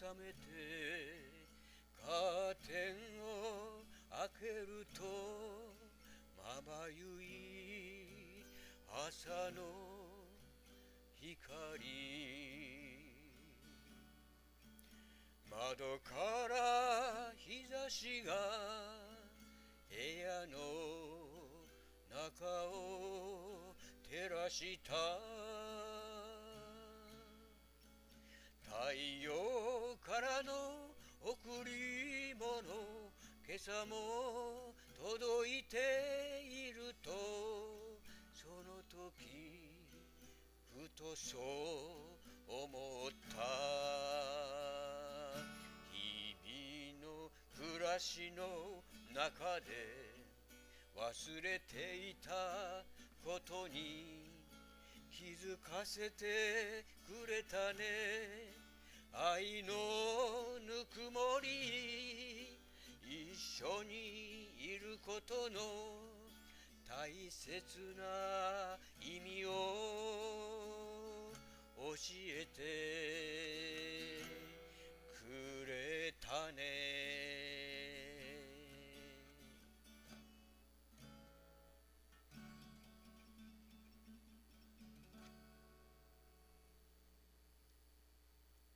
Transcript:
やめてカーテンを開けるとまばゆい朝の光、窓から日差しが部屋の中を照らした。太陽からの贈り物、今朝も届いていると、その時ふとそう思った。日々の暮らしの中で忘れていたことに気づかせてくれたね。愛のぬくもり、一緒にいることの大切な意味を教えてくれたね。